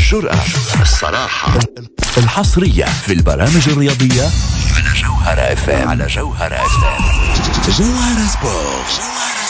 الجرأة، الصراحة، الحصرية في البرامج الرياضية على جوهرة FM. على جوهرة FM. جوهرة سبورت.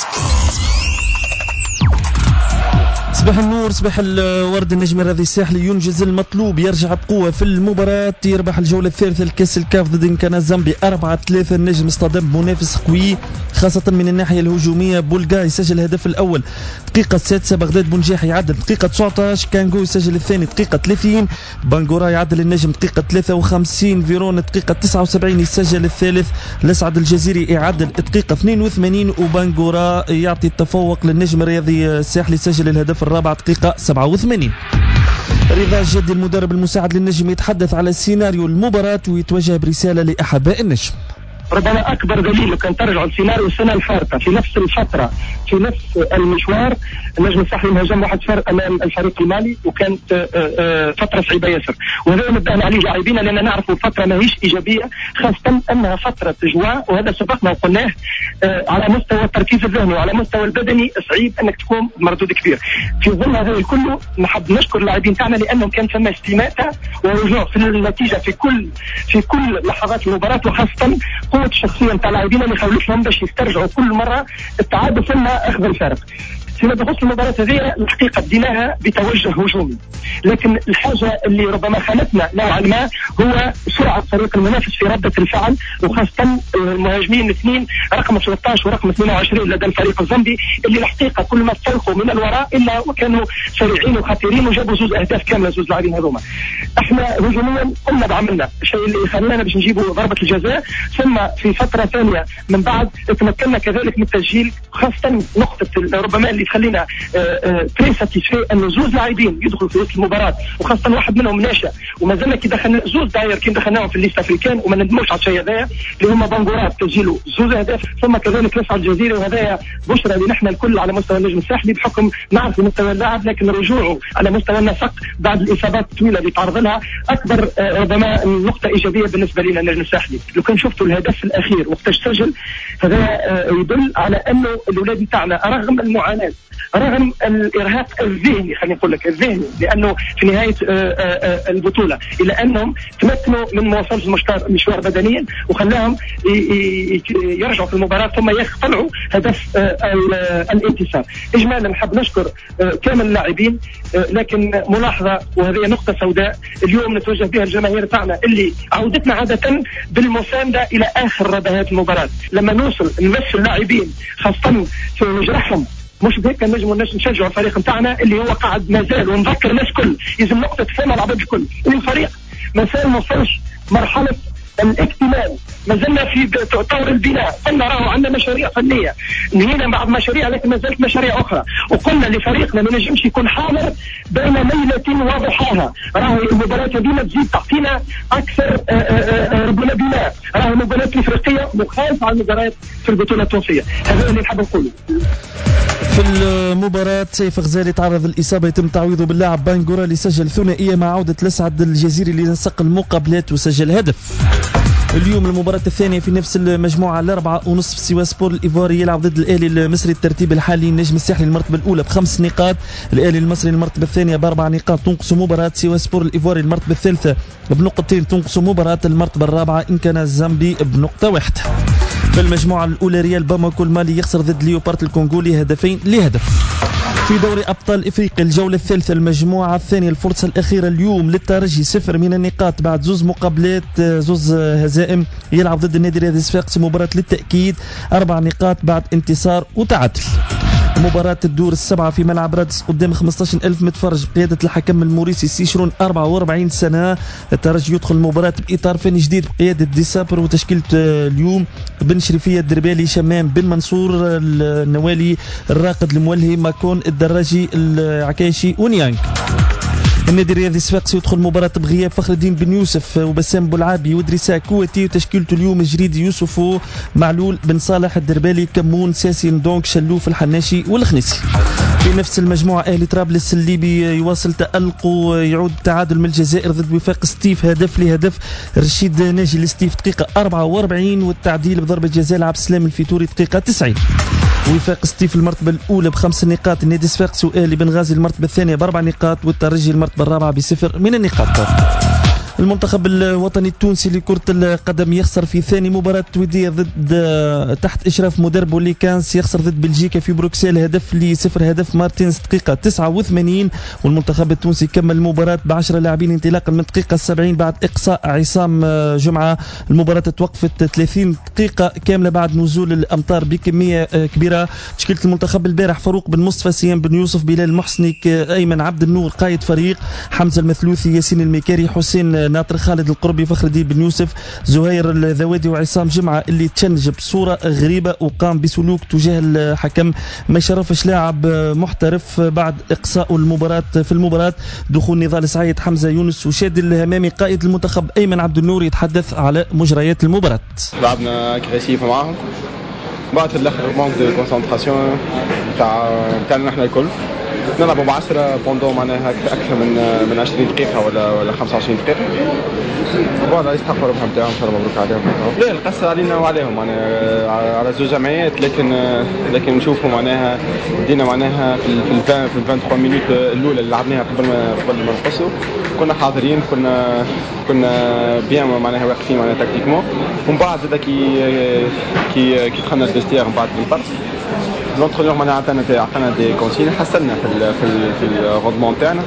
صباح النور، صباح الورد. النجم الرياضي الساحلي ينجز المطلوب، يرجع بقوة في المباراة، يربح الجولة الثالثة لكأس الكاف ضد إنكانا الزامبي 4-3. النجم اصطدم منافس قوي خاصة من الناحية الهجومية. بولغا يسجل الهدف الأول دقيقة 6، بغداد بنجاح يعدل دقيقة 19، كانغو يسجل الثاني دقيقة 30، بانغورا يعدل النجم دقيقة 53، فيرون دقيقة 79 يسجل الثالث، الأسعد الجزيري يعدل دقيقة 82، وبانغورا يعطي التفوق للنجم الرياضي الساحلي يسجل الهدف الرابع دقيقة 87. رضا الجدي المدرب المساعد للنجم يتحدث على سيناريو المباراة ويتوجه برسالة لأحباء النجم. ربما أكبر دليل كان ترجع لسيناريو السنة الفارطة في نفس الفترة في نفس المشوار، النجم الساحلي انهزم 1-0 أمام الفريق المالي، وكانت فترة صعيبة ياسر، وهذا نبدأ عليه لاعبينا لأننا نعرف الفترة ماهيش إيجابية، خاصة أنها فترة جواء، وهذا سبقنا وقلناه على مستوى التركيز الذهني وعلى مستوى البدني صعيب أنك تكون مردود كبير. في ظل هذا الكل نحب نشكر اللاعبين تاعنا لأنهم كان ثم استماتة ورجوع في النتيجة في كل لحظات المباراة، وخاصة قوة الشخصية نتاع اللاعبين اللي خلتهم باش يسترجعوا كل مرة التعادل ثم أخذ الفارق. فيما يخص المباراة هذه الحقيقة بديناها بتوجه هجومي، لكن الحاجة اللي ربما خانتنا نوعا ما هو سرعة فريق المنافس في ردة الفعل، وخاصة المهاجمين الاثنين رقم 13 ورقم 22 لدى الفريق الزامبي، اللي الحقيقة كل ما تسلقوا من الوراء إلا وكانوا سريعين وخطيرين وجابوا زوج أهداف كاملة، زوج لاعبين هذوما. احنا هجوميا قمنا بعملنا الشيء اللي خلانا باش نجيبوا ضربة الجزاء، ثم في فترة ثانية من بعد تمكنا كذلك من التسجيل، خاصة نقطة ربما اللي تخلينا تري ساتيسفي انه زوج لاعبين يدخلوا في وسط المباراة، وخاصة واحد منهم ناشئ، وما زلنا كي دخلنا زوج داير كي دخلناهم في الليست افريكان وما ندموش على الشيء هذايا اللي هما بانغورا تسجيلوا زوج اهداف، ثم كذلك الاسعد الجزيري، وهذايا بشرى لنحن الكل على مستوى النجم الساحلي بحكم نعرف مستوى اللاعب، لكن رجوعه على مستوى النسق بعد الاصابات الطويله اللي تعرض لها اكبر ربما نقطه ايجابيه بالنسبه لنا النجم الساحلي. لو كان شفتوا الهدف الاخير وقتاش سجل، هذا يدل على انه الاولاد تاعنا رغم المعاناه رغم الارهاق الذهني، خلينا نقول لك الذهني، لانه في نهايه البطوله الى انهم تمكنوا من مواصله المشوار بدنيا وخلاهم يرجعوا في المباراه ثم يقتلعوا هدف الانتصار. اجمالا نحب نشكر كامل اللاعبين، لكن ملاحظه وهذه نقطه سوداء اليوم نتوجه بها الجماهير تاعنا اللي عودتنا عاده بالمسانده الى اخر رباهات المباراه، لما نوصل نمس اللاعبين خاصه في نجرحهم مش بهيك نجموا نشجعوا الفريق نتاعنا اللي هو قاعد مازال، ونذكر الناس كل يلزم نقطه تفهم العباد الكل ان الفريق مازال ما وصلش مرحله الاكتمال، ما زلنا في طور البناء، قلنا راهو عندنا مشاريع فنيه نهينا بعض مشاريع لكن ما زالت مشاريع اخرى، وقلنا لفريقنا ما نجمش يكون حاضر بين ليله وضحاها، راهو المباراه هذه تزيد تعطينا اكثر ربما بناء، راهو المباريات الافريقيه مخالفه على المباريات في البطوله التونسيه، هذا اللي نحب نقوله. في المباراة سيف غزالي تعرض الإصابة، يتم تعويضه باللاعب بانغورا اللي سجل ثنائية مع عودة الأسعد الجزيري لنسق المقابلات وسجل هدف. اليوم المباراة الثانية في نفس المجموعة 4:30 في سيوا سبور الإيفواري يلعب ضد الأهلي المصري. الترتيب الحالي النجم الساحلي المرتبة الأولى ب5 نقاط، الأهلي المصري المرتبة الثانية ب4 نقاط تنقص مباراة سيوا سبور الإيفواري المرتبة الثالثة بنقطتين تنقص مباراة المرتبة الرابعة إنكانا الزامبي بنقطة واحدة. في المجموعة الأولى ريال باماكو المالي يخسر ضد ليوبارت الكونغولي 2-0. في دوري أبطال إفريقيا الجولة الثالثة المجموعة الثانية الفرصة الأخيرة اليوم للترجي 0 من النقاط بعد زوز مقابلات زوز هزائم، يلعب ضد النادي الرياضي صفاقسي مباراة للتأكيد 4 نقاط بعد انتصار وتعادل. مباراة الدور السبعة في ملعب رادس قدام 15,000 متفرج بقيادة الحكم الموريسي سيشرون 44 سنة. الترجي يدخل المباراة بإطار فني جديد بقيادة ديسابر وتشكيلة اليوم بن شريفية الدربالي شمام بن منصور النوالي الراقد المولهي ماكون الدراجي العكاشي ونيانج. النادي الرياضي الصفاقسي يدخل مباراة بغياب فخر الدين بن يوسف وبسام بولعابي ودريسا كواتي وتشكيلته اليوم الجريدي يوسفو معلول بن صالح الدربالي كمون ساسي ندونك شلوف الحناشي والخنيسي. في نفس المجموعة أهلي طرابلس الليبي يواصل تألقه، يعود تعادل من الجزائر ضد وفاق ستيف هدف لهدف، رشيد ناجي لستيف دقيقة 44 والتعديل بضربة جزاء لعبد السلام الفيتوري دقيقة 90. وفاق ستي في المرتبة الأولى ب5 نقاط، النادي صفاقسي وآلي بنغازي المرتبة الثانية ب4 نقاط، والترجي المرتبة الرابعة ب0 من النقاط. المنتخب الوطني التونسي لكرة القدم يخسر في ثاني مباراة ودية ضد تحت إشراف مدربه ليكانس، يخسر ضد بلجيكا في بروكسل هدف ل0، هدف مارتينز دقيقة 89. والمنتخب التونسي كمل المباراة ب10 لاعبين انطلاقا من دقيقة 70 بعد إقصاء عصام جمعة. المباراة توقفت 30 دقيقة كاملة بعد نزول الأمطار بكمية كبيرة. تشكيلة المنتخب البارح: فاروق بن مصطفى، سيام بن يوسف، بلال المحسني، أيمن عبد النور قائد فريق، حمزة المثلوثي، ياسين الميكاري، حسين ناطر، خالد القربي، فخر الدين بن يوسف، زهير الذوادي، وعصام جمعة اللي تشنج بصورة غريبة وقام بسلوك تجاه الحكم ما يشرفش لاعب محترف بعد إقصاء المباراة. في المباراة دخول نضال سعيد، حمزة يونس وشادي الهمامي. قائد المنتخب أيمن عبد النور يتحدث على مجريات المباراة. لعبنا اغريسيف معاهم، بعد في الاخر مونك دو كونسنتراسيون تاعنا احنا الكل. نلعبوا ب10 بوندو معناها اكثر من 20 دقيقه ولا 25 دقيقه. فوالا يستحقوا ربحهم تاعهم، ان شاء الله مبروك عليهم. لا القصه علينا وعليهم، معناها على زوج جمعيات، لكن نشوفوا معناها بدينا معناها في 23 مينوت الاولى اللي لعبناها قبل ما نقصوا، كنا حاضرين، كنا بيان معناها واقفين معناها تكتيكمون. ومن بعد زاد كي دخلنا الفيستير من بعد بالبرس لونترونور معناها عطانا دي كونسين، حسنا في الروندمون تاعنا،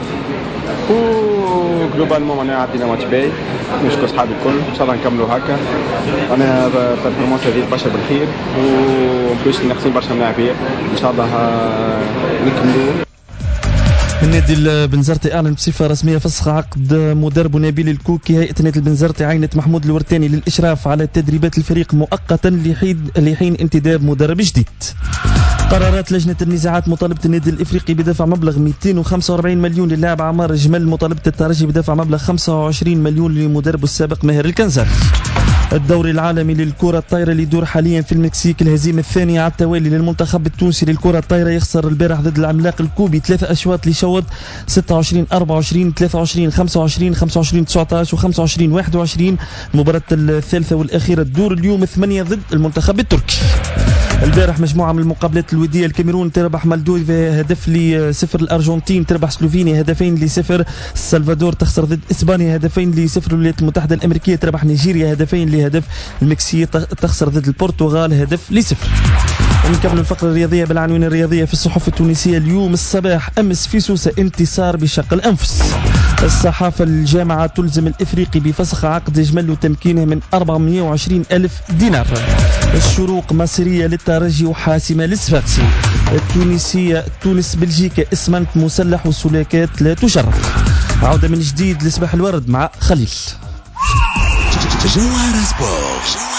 و جلوبالمون معناها عطينا ماتش باهي. نشكر صحابي الكل، ان شاء الله نكملوا هكا. معناها بيرفورمانس هذه تبشر بالخير، وبلوس ناقصين برشا لاعبين، ان شاء الله نكملوا. النادي البنزرتي اعلن بصفه رسميه فسخ عقد مدرب نبيل الكوكي. هيئه النادي البنزرتي عينت محمود الورتاني للاشراف على تدريبات الفريق مؤقتا لحين انتداب مدرب جديد. قرارات لجنة النزاعات: مطالبة النادي الإفريقي بدفع مبلغ 245 مليون للاعب عمار جمال، مطالبة الترجي بدفع مبلغ 25 مليون لمدربه السابق ماهر الكنزاري. الدوري العالمي للكرة الطايرة اللي يدور حاليا في المكسيك، الهزيمة الثانية على التوالي للمنتخب التونسي للكرة الطايرة، يخسر البارح ضد العملاق الكوبي 3 أشواط لشوط 26-24 23-25 25-19 و25-21. المباراة الثالثة والأخيرة تدور اليوم 8 ضد المنتخب التركي. البارح مجموعة من المقابلات الودية: الكاميرون تربح مالدوفا هدف ل0، الأرجنتين تربح سلوفينيا هدفين ل0، السلفادور تخسر ضد إسبانيا هدفين ل0، الولايات المتحدة الأمريكية تربح نيجيريا هدفين لهدف، المكسيك تخسر ضد البرتغال هدف ل0. ونكمل الفقرة الرياضية بالعناوين الرياضية في الصحف التونسية اليوم الصباح. أمس في سوسة انتصار بشق الأنفس. الصحافة: الجامعة تلزم الإفريقي بفسخ عقد جمل وتمكينه من 420 ألف دينار. الشروق: مصيرية للترجي وحاسمة للصفاقسي. التونسية: تونس بلجيكا اسمنت مسلح وسلاكات لا تشرف. عودة من جديد لصباح الورد مع خليل. جوهر سبورت.